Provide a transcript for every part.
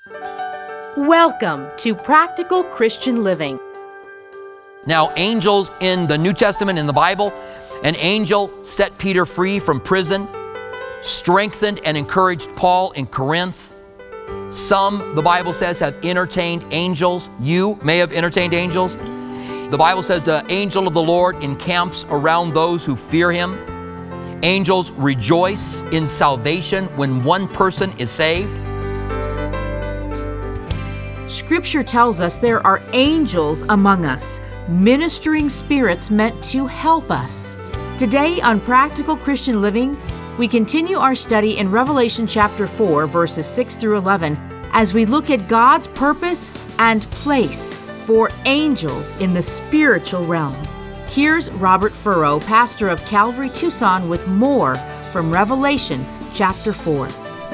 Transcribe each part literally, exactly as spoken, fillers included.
Welcome to Practical Christian Living. Now, angels in the New Testament, in the Bible, an angel set Peter free from prison, strengthened and encouraged Paul in Corinth. Some, the Bible says, have entertained angels. You may have entertained angels. The Bible says the angel of the Lord encamps around those who fear him. Angels rejoice in salvation when one person is saved. Scripture tells us there are angels among us, ministering spirits meant to help us. Today on Practical Christian Living, we continue our study in Revelation chapter four, verses six through eleven, as we look at God's purpose and place for angels in the spiritual realm. Here's Robert Furrow, pastor of Calvary Tucson, with more from Revelation chapter four.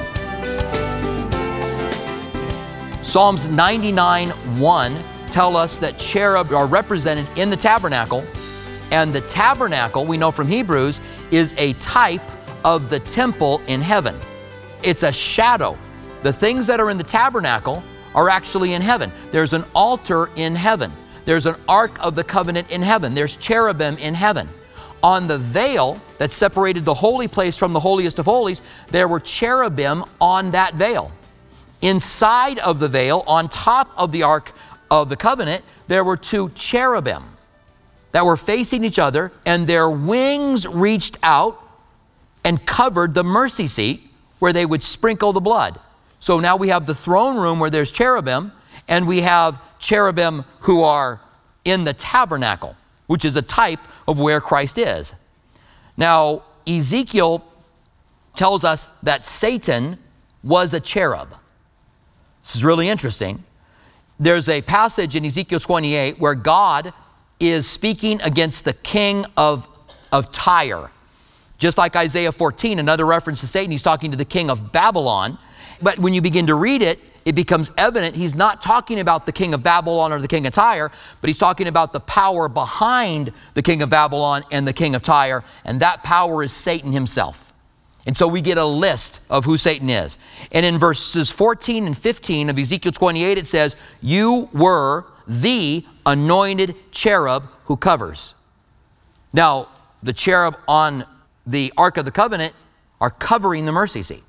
Psalms ninety-nine one tell us that cherub are represented in the tabernacle, and the tabernacle, we know from Hebrews, is a type of the temple in heaven. It's a shadow. The things that are in the tabernacle are actually in heaven. There's an altar in heaven. There's an ark of the covenant in heaven. There's cherubim in heaven. On the veil that separated the holy place from the holiest of holies, there were cherubim on that veil. Inside of the veil, on top of the Ark of the Covenant, there were two cherubim that were facing each other, and their wings reached out and covered the mercy seat where they would sprinkle the blood. So now we have the throne room where there's cherubim, and we have cherubim who are in the tabernacle, which is a type of where Christ is. Now, Ezekiel tells us that Satan was a cherub. This is really interesting. There's a passage in Ezekiel twenty-eight where God is speaking against the king of, of Tyre. Just like Isaiah fourteen, another reference to Satan, he's talking to the king of Babylon. But when you begin to read it, it becomes evident he's not talking about the king of Babylon or the king of Tyre, but he's talking about the power behind the king of Babylon and the king of Tyre, and that power is Satan himself. And so we get a list of who Satan is. And in verses fourteen and fifteen of Ezekiel twenty-eight, it says, "You were the anointed cherub who covers." Now, the cherub on the Ark of the Covenant are covering the mercy seat.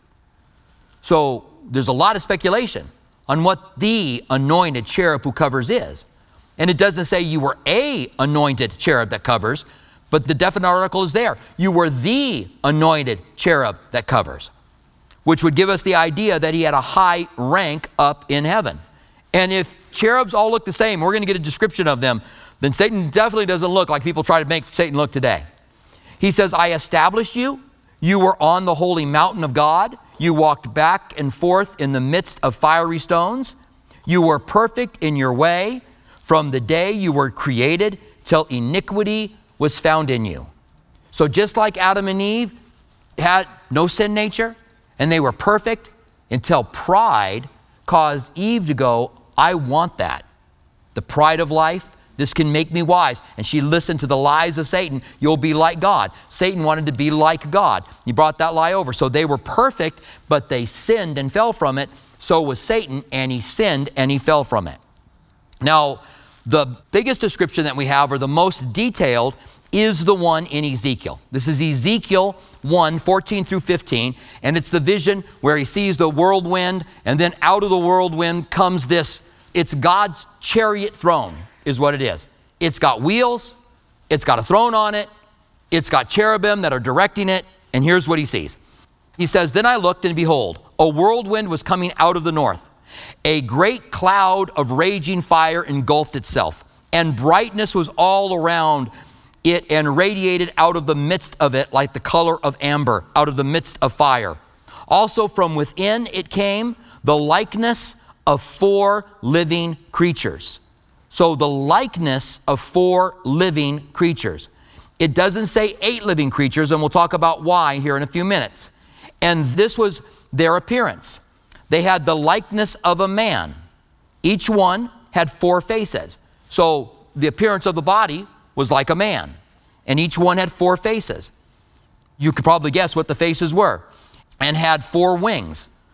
So there's a lot of speculation on what the anointed cherub who covers is. And it doesn't say you were a anointed cherub that covers, but the definite article is there. You were the anointed cherub that covers, which would give us the idea that he had a high rank up in heaven. And if cherubs all look the same, we're going to get a description of them, then Satan definitely doesn't look like people try to make Satan look today. He says, "I established you. You were on the holy mountain of God. You walked back and forth in the midst of fiery stones. You were perfect in your way from the day you were created till iniquity was found in you." So just like Adam and Eve had no sin nature and they were perfect until pride caused Eve to go, "I want that. The pride of life, this can make me wise." And she listened to the lies of Satan. You'll be like God. Satan wanted to be like God. He brought that lie over. So they were perfect, but they sinned and fell from it. So was Satan, and he sinned and he fell from it. Now, the biggest description that we have, or the most detailed, is the one in Ezekiel. This is Ezekiel one, fourteen through fifteen, and it's the vision where he sees the whirlwind, and then out of the whirlwind comes this, it's God's chariot throne, is what it is. It's got wheels, it's got a throne on it, it's got cherubim that are directing it, and here's what he sees. He says, "Then I looked, and behold, a whirlwind was coming out of the north. A great cloud of raging fire engulfed itself, and brightness was all around it and radiated out of the midst of it like the color of amber, out of the midst of fire. Also from within it came the likeness of four living creatures." So the likeness of four living creatures. It doesn't say eight living creatures, and we'll talk about why here in a few minutes. And this was their appearance. They had the likeness of a man. Each one had four faces. So the appearance of the body was like a man, and each one had four faces. You could probably guess what the faces were, and had four wings.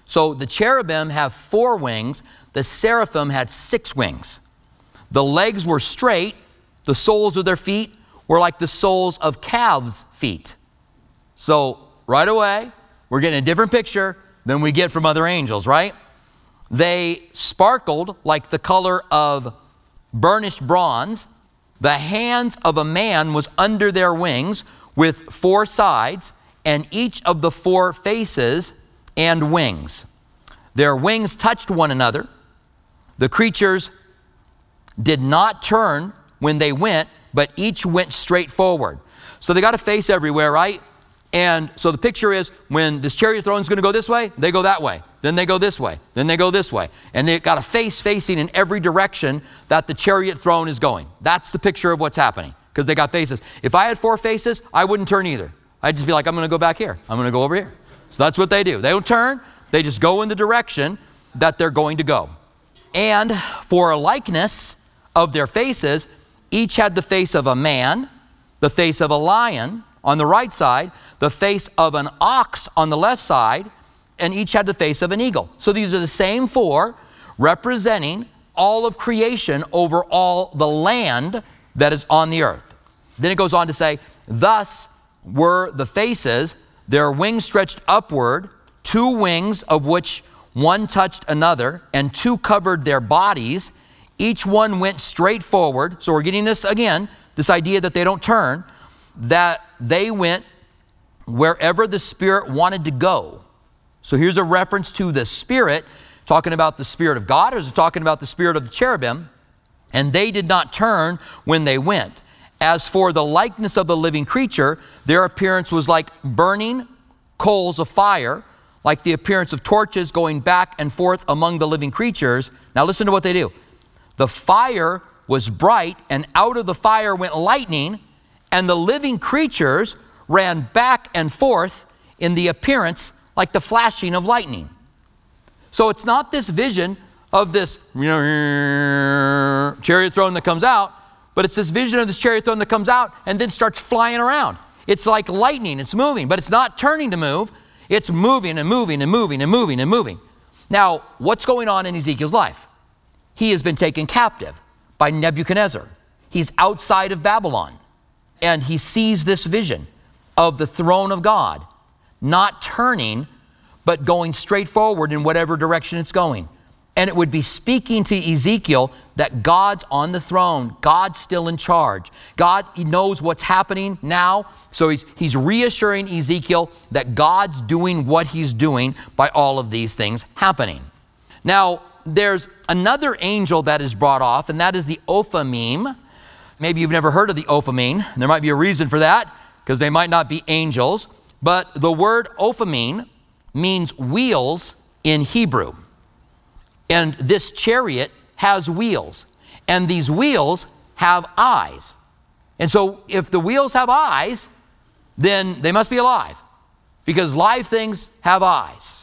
So the cherubim have four wings. The seraphim had six wings. The legs were straight. The soles of their feet were like the soles of calves' feet. So right away, we're getting a different picture than we get from other angels, right? They sparkled like the color of burnished bronze. The hands of a man was under their wings with four sides, and each of the four faces and wings. Their wings touched one another. The creatures did not turn when they went, but each went straight forward. So they got a face everywhere, right? And so the picture is when this chariot throne is going to go this way, they go that way. Then they go this way. Then they go this way. And they've got a face facing in every direction that the chariot throne is going. That's the picture of what's happening, because they got faces. If I had four faces, I wouldn't turn either. I'd just be like, I'm going to go back here. I'm going to go over here. So that's what they do. They don't turn. They just go in the direction that they're going to go. And for a likeness of their faces, each had the face of a man, the face of a lion on the right side, the face of an ox on the left side, and each had the face of an eagle. So these are the same four, representing all of creation over all the land that is on the earth. Then it goes on to say, thus were the faces, their wings stretched upward, two wings of which one touched another, and two covered their bodies. Each one went straight forward. So we're getting this again, this idea that they don't turn, that they went wherever the Spirit wanted to go. So here's a reference to the Spirit, talking about the Spirit of God, or is it talking about the Spirit of the cherubim? And they did not turn when they went. As for the likeness of the living creature, their appearance was like burning coals of fire, like the appearance of torches going back and forth among the living creatures. Now listen to what they do. The fire was bright, and out of the fire went lightning, and the living creatures ran back and forth in the appearance like the flashing of lightning. So it's not this vision of this, you know, chariot throne that comes out, but it's this vision of this chariot throne that comes out and then starts flying around. It's like lightning, it's moving, but it's not turning to move. It's moving and moving and moving and moving and moving. Now, what's going on in Ezekiel's life? He has been taken captive by Nebuchadnezzar. He's outside of Babylon, and he sees this vision of the throne of God, not turning, but going straight forward in whatever direction it's going. And it would be speaking to Ezekiel that God's on the throne. God's still in charge. God he knows what's happening now. So he's, he's reassuring Ezekiel that God's doing what he's doing by all of these things happening. Now, there's another angel that is brought off, and that is the Ophimim. Maybe you've never heard of the Ophimim. There might be a reason for that, because they might not be angels. But the word Ophimim means wheels in Hebrew. And this chariot has wheels, and these wheels have eyes. And so if the wheels have eyes, then they must be alive, because live things have eyes.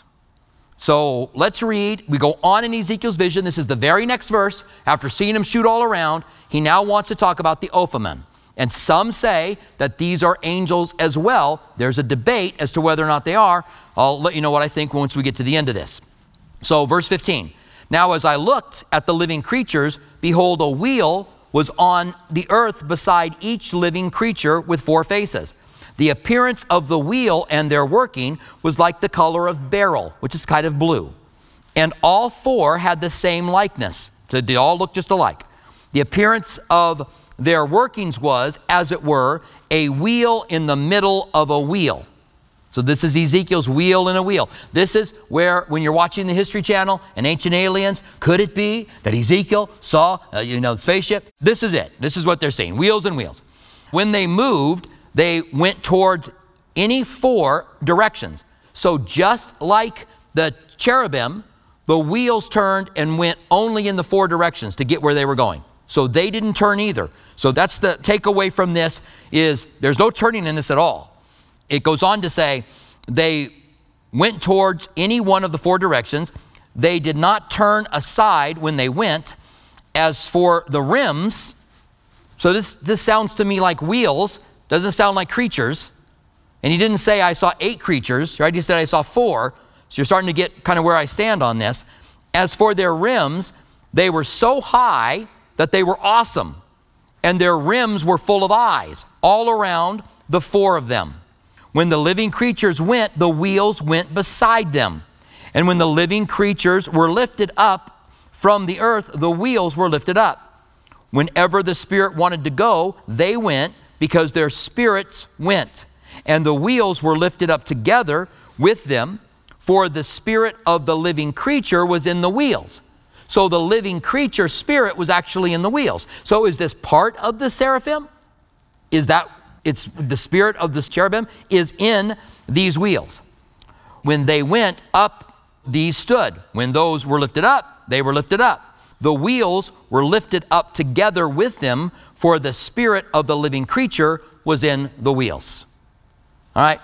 So let's read. We go on in Ezekiel's vision. This is the very next verse. After seeing him shoot all around, he now wants to talk about the Ophimim. And some say that these are angels as well. There's a debate as to whether or not they are. I'll let you know what I think once we get to the end of this. So verse fifteen. Now as I looked at the living creatures, behold, a wheel was on the earth beside each living creature with four faces. The appearance of the wheel and their working was like the color of beryl, which is kind of blue. And all four had the same likeness. So they all look just alike. The appearance of their workings was, as it were, a wheel in the middle of a wheel. So this is Ezekiel's wheel in a wheel. This is where, when you're watching the History Channel and Ancient Aliens, could it be that Ezekiel saw, uh, you know, the spaceship? This is it. This is what they're seeing, wheels and wheels. When they moved, they went towards any four directions. So just like the cherubim, the wheels turned and went only in the four directions to get where they were going. So they didn't turn either. So that's the takeaway from this, is there's no turning in this at all. It goes on to say they went towards any one of the four directions. They did not turn aside when they went. As for the rims, so this, this sounds to me like wheels, doesn't sound like creatures. And he didn't say I saw eight creatures, right? He said I saw four. So you're starting to get kind of where I stand on this. As for their rims, they were so high that they were awesome, and their rims were full of eyes all around the four of them. When the living creatures went, the wheels went beside them. And when the living creatures were lifted up from the earth, the wheels were lifted up. Whenever the Spirit wanted to go, they went, because their spirits went. And the wheels were lifted up together with them, for the spirit of the living creature was in the wheels. So the living creature spirit was actually in the wheels. So is this part of the seraphim? Is that, it's the spirit of the cherubim is in these wheels. When they went up, these stood. When those were lifted up, they were lifted up. The wheels were lifted up together with them, for the spirit of the living creature was in the wheels. All right?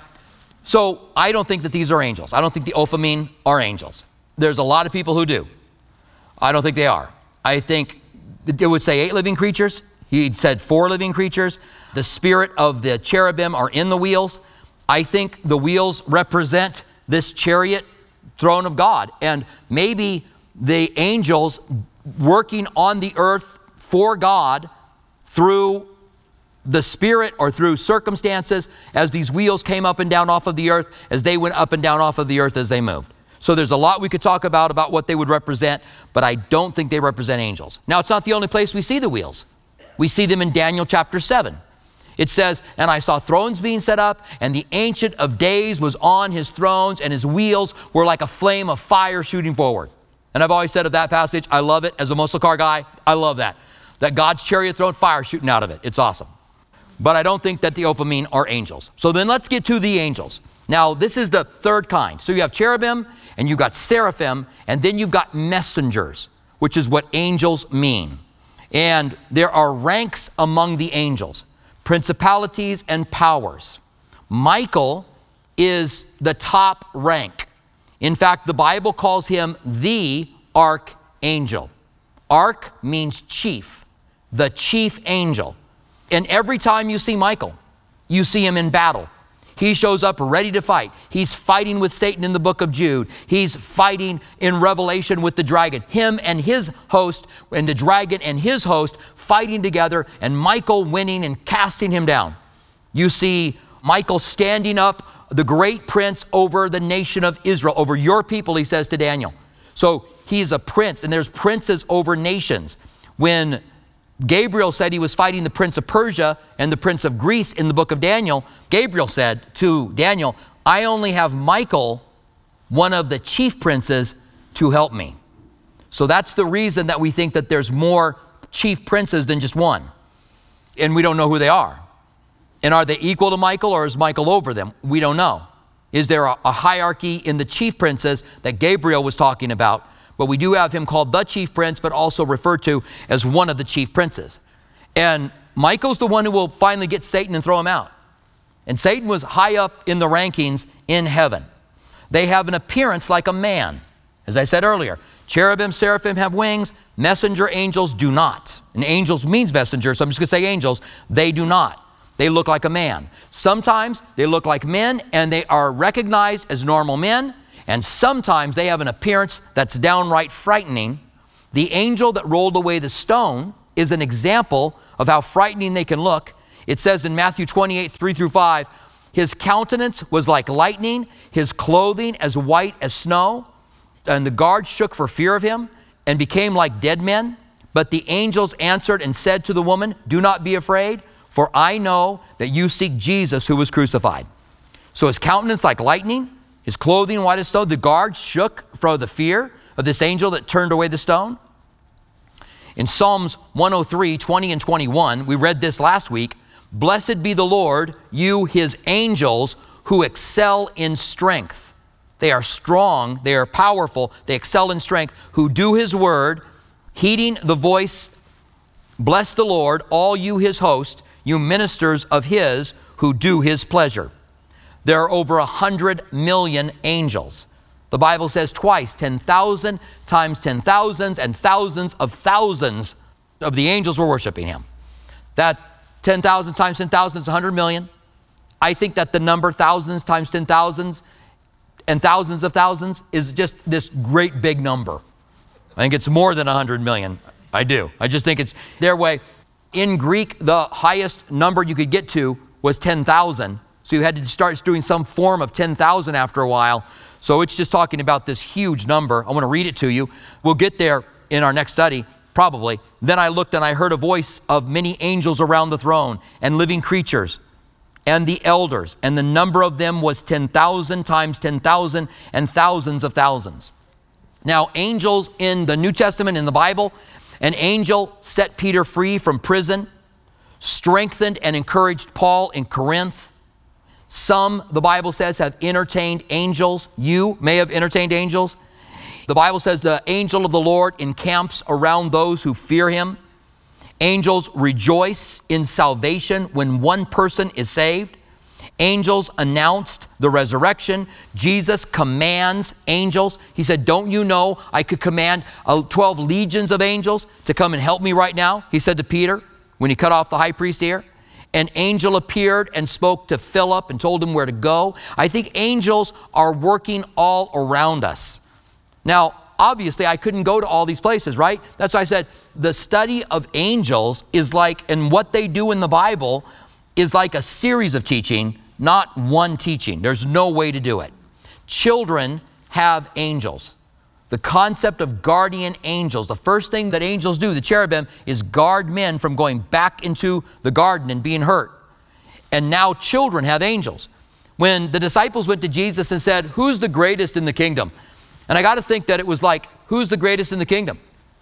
So I don't think that these are angels. I don't think the Ophimine are angels. There's a lot of people who do. I don't think they are. I think it would say eight living creatures. He said four living creatures. The spirit of the cherubim are in the wheels. I think the wheels represent this chariot throne of God. And maybe the angels working on the earth for God through the Spirit or through circumstances as these wheels came up and down off of the earth, as they went up and down off of the earth as they moved. So there's a lot we could talk about, about what they would represent, but I don't think they represent angels. Now, it's not the only place we see the wheels. We see them in Daniel chapter seven. It says, and I saw thrones being set up, and the Ancient of Days was on his thrones, and his wheels were like a flame of fire shooting forward. And I've always said of that passage, I love it. As a muscle car guy, I love that. That God's chariot throne, fire shooting out of it. It's awesome. But I don't think that the Ophimine are angels. So then let's get to the angels. Now, this is the third kind. So you have cherubim, and you've got seraphim, and then you've got messengers, which is what angels mean. And there are ranks among the angels, principalities and powers. Michael is the top rank. In fact, the Bible calls him the archangel. Arch means chief, the chief angel. And every time you see Michael, you see him in battle. He shows up ready to fight. He's fighting with Satan in the book of Jude. He's fighting in Revelation with the dragon. Him and his host, and the dragon and his host fighting together, and Michael winning and casting him down. You see Michael standing up, the great prince over the nation of Israel, over your people, he says to Daniel. So he's a prince, and there's princes over nations. When Gabriel said he was fighting the prince of Persia and the prince of Greece in the book of Daniel, Gabriel said to Daniel, I only have Michael, one of the chief princes, to help me. So that's the reason that we think that there's more chief princes than just one. And we don't know who they are. And are they equal to Michael, or is Michael over them? We don't know. Is there a, a hierarchy in the chief princes that Gabriel was talking about? But we do have him called the chief prince, but also referred to as one of the chief princes. And Michael's the one who will finally get Satan and throw him out. And Satan was high up in the rankings in heaven. They have an appearance like a man. As I said earlier, cherubim, seraphim have wings. Messenger angels do not. And angels means messenger, so I'm just going to say angels. They do not. They look like a man. Sometimes they look like men, and they are recognized as normal men. And sometimes they have an appearance that's downright frightening. The angel that rolled away the stone is an example of how frightening they can look. It says in Matthew twenty-eight, three through five, his countenance was like lightning, his clothing as white as snow, and the guards shook for fear of him and became like dead men. But the angels answered and said to the woman, do not be afraid, for I know that you seek Jesus who was crucified. So his countenance like lightning, his clothing white as snow. The guards shook for the fear of this angel that turned away the stone. In Psalms one oh three, twenty and twenty-one, we read this last week. Blessed be the Lord, you his angels who excel in strength. They are strong, they are powerful, they excel in strength, who do his word, heeding the voice. Bless the Lord, all you his host, you ministers of his who do his pleasure. There are over a hundred million angels. The Bible says twice, ten thousand times ten thousands and thousands of thousands of the angels were worshiping him. That ten thousand times ten thousand is one hundred million. I think that the number thousands times ten thousands and thousands of thousands is just this great big number. I think it's more than one hundred million. I do. I just think it's their way. In Greek, the highest number you could get to was ten thousand. So you had to start doing some form of ten thousand after a while. So it's just talking about this huge number. I want to read it to you. We'll get there in our next study, probably. Then I looked and I heard a voice of many angels around the throne and living creatures and the elders. And the number of them was ten thousand times ten thousand and thousands of thousands. Now, angels in the New Testament, in the Bible, an angel set Peter free from prison, strengthened and encouraged Paul in Corinth. Some, the Bible says, have entertained angels. You may have entertained angels. The Bible says the angel of the Lord encamps around those who fear him. Angels rejoice in salvation when one person is saved. Angels announced the resurrection. Jesus commands angels. He said, don't you know I could command twelve legions of angels to come and help me right now? He said to Peter when he cut off the high priest's ear. An angel appeared and spoke to Philip and told him where to go. I think angels are working all around us. Now, obviously, I couldn't go to all these places, right? That's why I said the study of angels is like, and what they do in the Bible is like a series of teaching, not one teaching. There's no way to do it. Children have angels. The concept of guardian angels, the first thing that angels do, the cherubim, is guard men from going back into the garden and being hurt. And now children have angels. When the disciples went to Jesus and said, who's the greatest in the kingdom? And I got to think that it was like, who's the greatest in the kingdom?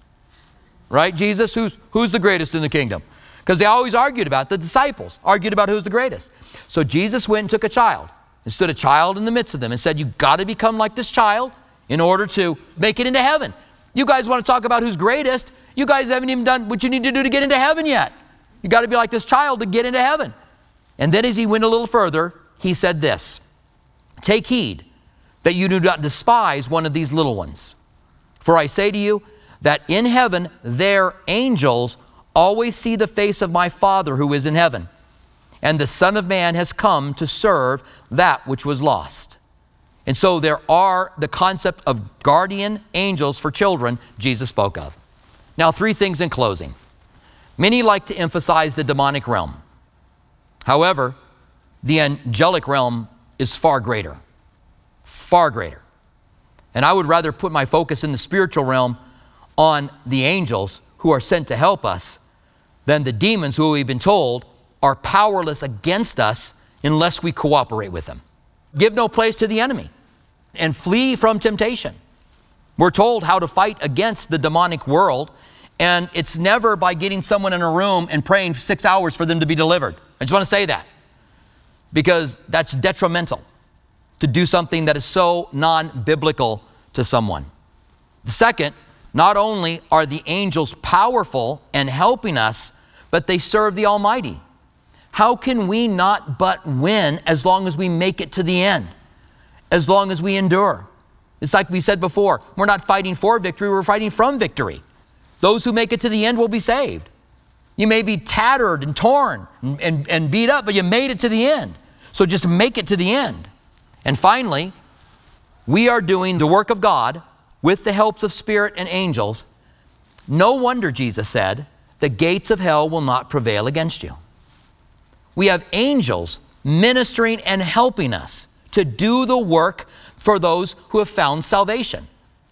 Right, Jesus? Who's, who's the greatest in the kingdom? Because they always argued about, the disciples argued about who's the greatest. So Jesus went and took a child and stood a child in the midst of them and said, you've got to become like this child in order to make it into heaven. You guys want to talk about who's greatest? You guys haven't even done what you need to do to get into heaven yet. You got to be like this child to get into heaven. And then as he went a little further, he said this, take heed that you do not despise one of these little ones. For I say to you that in heaven their angels always see the face of my Father who is in heaven. And the Son of Man has come to serve that which was lost. And so there are the concept of guardian angels for children Jesus spoke of. Now, three things in closing. Many like to emphasize the demonic realm. However, the angelic realm is far greater, far greater. And I would rather put my focus in the spiritual realm on the angels who are sent to help us than the demons who we've been told are powerless against us unless we cooperate with them. Give no place to the enemy and flee from temptation. We're told how to fight against the demonic world, and it's never by getting someone in a room and praying for six hours for them to be delivered. I just want to say that because that's detrimental to do something that is so non-biblical to someone. The second, not only are the angels powerful and helping us, but they serve the Almighty. How can we not but win as long as we make it to the end? As long as we endure. It's like we said before, we're not fighting for victory, we're fighting from victory. Those who make it to the end will be saved. You may be tattered and torn and, and, and beat up, but you made it to the end. So just make it to the end. And finally, we are doing the work of God with the helps of Spirit and angels. No wonder Jesus said, the gates of hell will not prevail against you. We have angels ministering and helping us to do the work for those who have found salvation.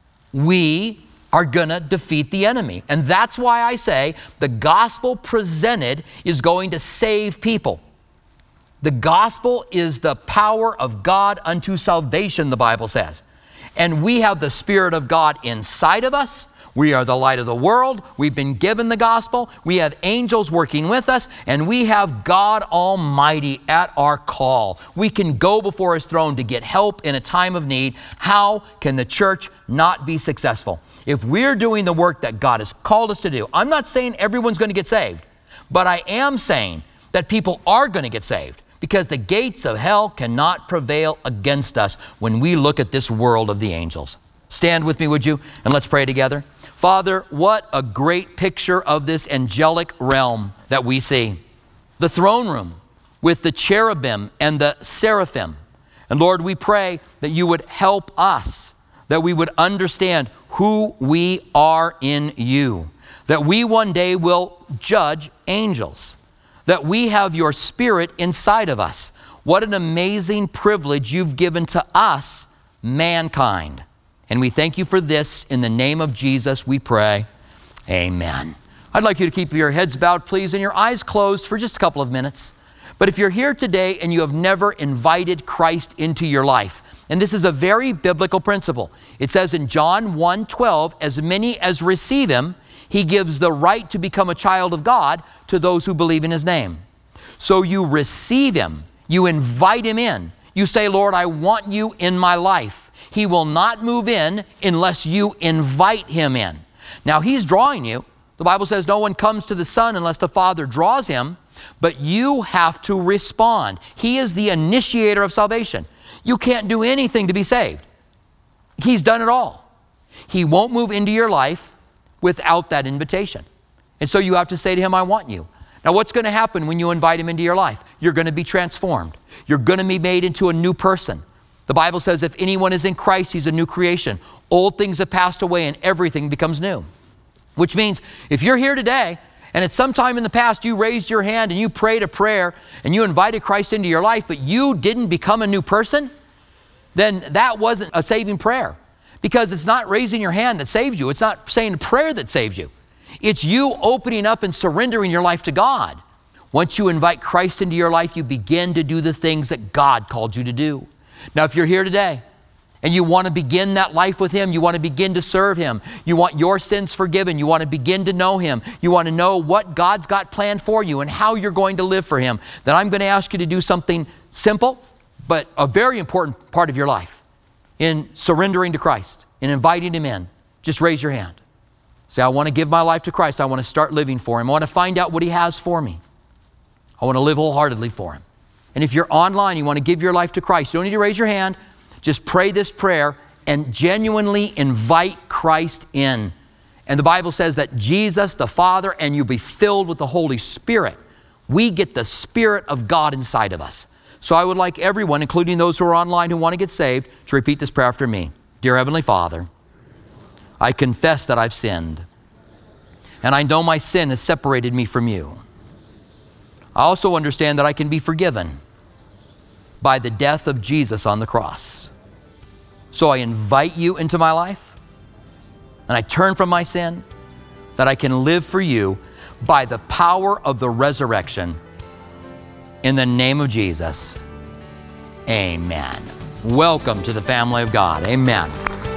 We are going to defeat the enemy. And that's why I say the gospel presented is going to save people. The gospel is the power of God unto salvation, the Bible says. And we have the Spirit of God inside of us. We are the light of the world. We've been given the gospel. We have angels working with us, and we have God Almighty at our call. We can go before His throne to get help in a time of need. How can the church not be successful? If we're doing the work that God has called us to do, I'm not saying everyone's going to get saved, but I am saying that people are going to get saved because the gates of hell cannot prevail against us when we look at this world of the angels. Stand with me, would you? And let's pray together. Father, what a great picture of this angelic realm that we see. The throne room with the cherubim and the seraphim. And Lord, we pray that you would help us, that we would understand who we are in you, that we one day will judge angels, that we have your Spirit inside of us. What an amazing privilege you've given to us, mankind. And we thank you for this. In the name of Jesus, we pray. Amen. I'd like you to keep your heads bowed, please, and your eyes closed for just a couple of minutes. But if you're here today and you have never invited Christ into your life, and this is a very biblical principle. It says in John one twelve, as many as receive him, he gives the right to become a child of God to those who believe in his name. So you receive him. You invite him in. You say, Lord, I want you in my life. He will not move in unless you invite him in. Now, he's drawing you. The Bible says no one comes to the Son unless the Father draws him, but you have to respond. He is the initiator of salvation. You can't do anything to be saved. He's done it all. He won't move into your life without that invitation. And so you have to say to him, I want you. Now, what's going to happen when you invite him into your life? You're going to be transformed. You're going to be made into a new person. The Bible says if anyone is in Christ, he's a new creation. Old things have passed away and everything becomes new. Which means if you're here today and at some time in the past you raised your hand and you prayed a prayer and you invited Christ into your life, but you didn't become a new person, then that wasn't a saving prayer. Because it's not raising your hand that saved you. It's not saying a prayer that saves you. It's you opening up and surrendering your life to God. Once you invite Christ into your life, you begin to do the things that God called you to do. Now, if you're here today and you want to begin that life with him, you want to begin to serve him, you want your sins forgiven, you want to begin to know him, you want to know what God's got planned for you and how you're going to live for him, then I'm going to ask you to do something simple, but a very important part of your life in surrendering to Christ, in inviting him in. Just raise your hand. Say, I want to give my life to Christ. I want to start living for him. I want to find out what he has for me. I want to live wholeheartedly for him. And if you're online, you want to give your life to Christ, you don't need to raise your hand. Just pray this prayer and genuinely invite Christ in. And the Bible says that Jesus, the Father, and you be filled with the Holy Spirit. We get the Spirit of God inside of us. So I would like everyone, including those who are online who want to get saved, to repeat this prayer after me. Dear Heavenly Father, I confess that I've sinned, and I know my sin has separated me from you. I also understand that I can be forgiven by the death of Jesus on the cross. So I invite you into my life, and I turn from my sin, that I can live for you by the power of the resurrection. In the name of Jesus, amen. Welcome to the family of God. Amen.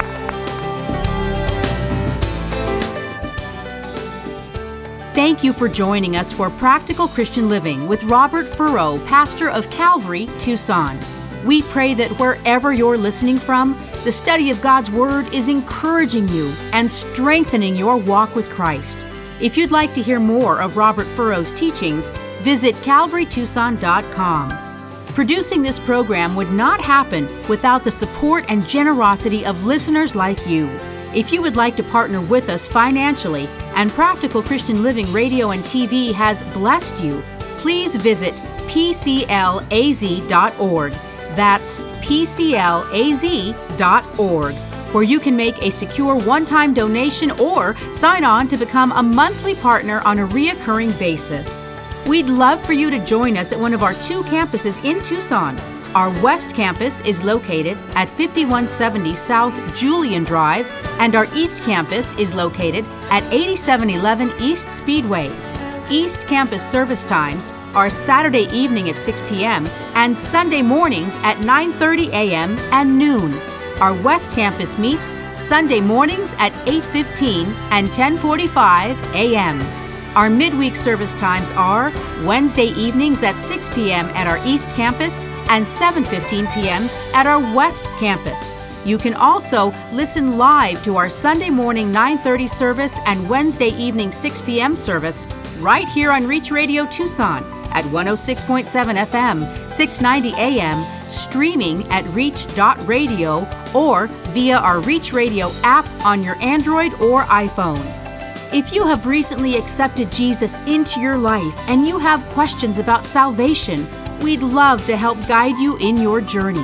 Thank you for joining us for Practical Christian Living with Robert Furrow, pastor of Calvary, Tucson. We pray that wherever you're listening from, the study of God's Word is encouraging you and strengthening your walk with Christ. If you'd like to hear more of Robert Furrow's teachings, visit calvary tucson dot com. Producing this program would not happen without the support and generosity of listeners like you. If you would like to partner with us financially and Practical Christian Living Radio and T V has blessed you, please visit p c l a z dot org. That's p c l a z dot org, where you can make a secure one-time donation or sign on to become a monthly partner on a reoccurring basis. We'd love for you to join us at one of our two campuses in Tucson. Our West Campus is located at fifty-one seventy South Julian Drive, and our East Campus is located at eighty-seven eleven East Speedway. East Campus service times are Saturday evening at six p.m. and Sunday mornings at nine thirty a.m. and noon. Our West Campus meets Sunday mornings at eight fifteen and ten forty-five a.m. Our midweek service times are Wednesday evenings at six p.m. at our East Campus and seven fifteen p.m. at our West Campus. You can also listen live to our Sunday morning nine thirty service and Wednesday evening six p.m. service right here on Reach Radio Tucson at one oh six point seven F M, six ninety A M, streaming at reach dot radio or via our Reach Radio app on your Android or iPhone. If you have recently accepted Jesus into your life and you have questions about salvation, we'd love to help guide you in your journey.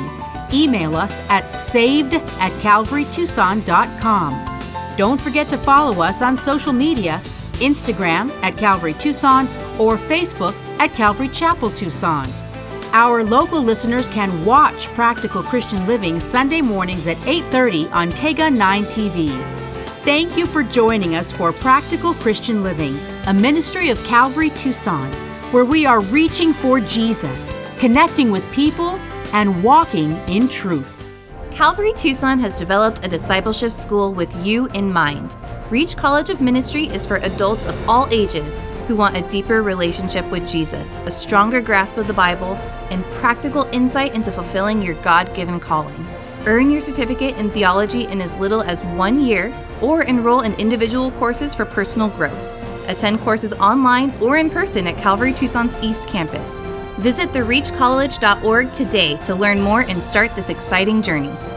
email us at saved at calvary tucson dot com. Don't forget to follow us on social media, Instagram at Calvary Tucson or Facebook at Calvary Chapel Tucson. Our local listeners can watch Practical Christian Living Sunday mornings at eight thirty on K G U N nine T V. Thank you for joining us for Practical Christian Living, a ministry of Calvary Tucson, where we are reaching for Jesus, connecting with people, and walking in truth. Calvary Tucson has developed a discipleship school with you in mind. Reach College of Ministry is for adults of all ages who want a deeper relationship with Jesus, a stronger grasp of the Bible, and practical insight into fulfilling your God-given calling. Earn your certificate in theology in as little as one year, or enroll in individual courses for personal growth. Attend courses online or in person at Calvary Tucson's East Campus. Visit the reach college dot org today to learn more and start this exciting journey.